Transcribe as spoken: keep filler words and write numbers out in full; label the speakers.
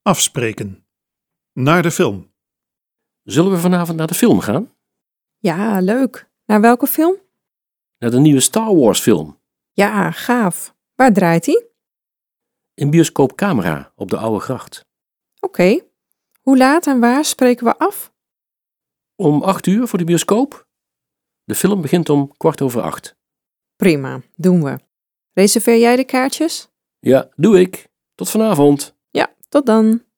Speaker 1: Afspreken. Naar de film.
Speaker 2: Zullen we vanavond naar de film gaan?
Speaker 3: Ja, leuk. Naar welke film?
Speaker 2: Naar de nieuwe Star Wars film.
Speaker 3: Ja, gaaf. Waar draait die?
Speaker 2: In bioscoop Camera op de Oude Gracht.
Speaker 3: Oké. Hoe laat en waar spreken we af?
Speaker 2: Om acht uur voor de bioscoop. De film begint om kwart over acht.
Speaker 3: Prima, doen we. Reserveer jij de kaartjes?
Speaker 2: Ja, doe ik. Tot vanavond.
Speaker 3: Ja, tot dan.